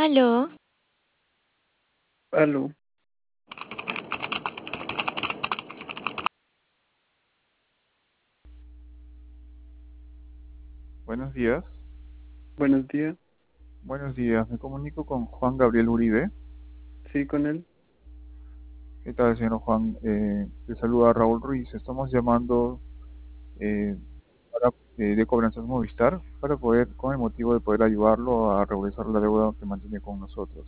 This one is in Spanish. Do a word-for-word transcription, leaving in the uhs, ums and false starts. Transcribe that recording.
Aló, Aló, Buenos días. buenos días. Buenos días. Me comunico con Juan Gabriel Uribe. Sí, con él. ¿Qué tal, señor Juan? Eh, te saluda Raúl Ruiz. Estamos llamando eh, para, eh, de Cobranzas Movistar para poder, con el motivo de poder ayudarlo a regresar la deuda que mantiene con nosotros.